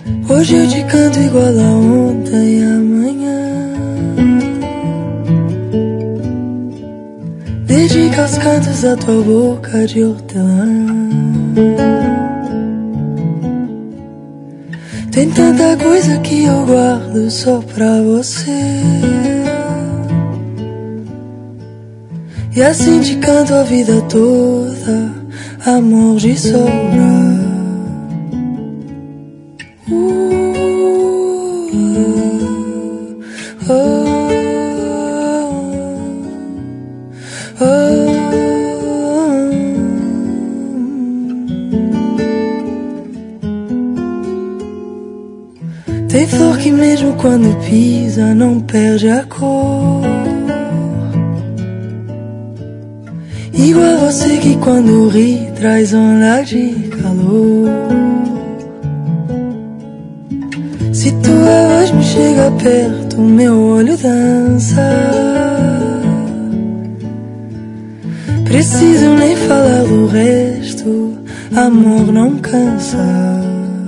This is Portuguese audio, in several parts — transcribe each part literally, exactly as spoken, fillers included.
Hoje eu te canto igual a ontem e amanhã. Dedica os cantos da tua boca de hortelã. Tem tanta coisa que eu guardo só pra você. E assim te canto a vida toda, amor de sobra. Tem flor que mesmo quando pisa não perde a cor. Igual a você que quando ri traz onda de calor. Se tua voz me chega perto, meu olho dança. Preciso nem falar do resto, amor não cansa.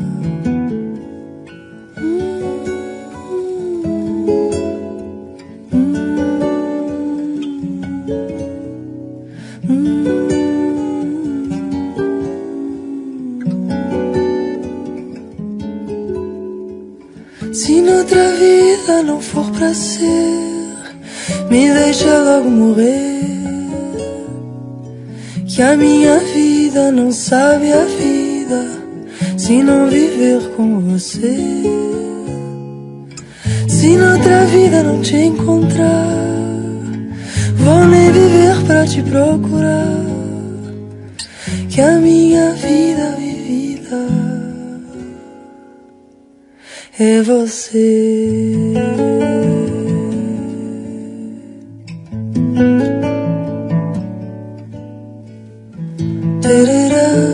Se noutra vida não for pra ser, me deixa logo morrer. Que a minha vida não sabe a vida se não viver com você. Se noutra vida não te encontrar, vou nem viver pra te procurar. Que a minha vida vivida é você. Tererá.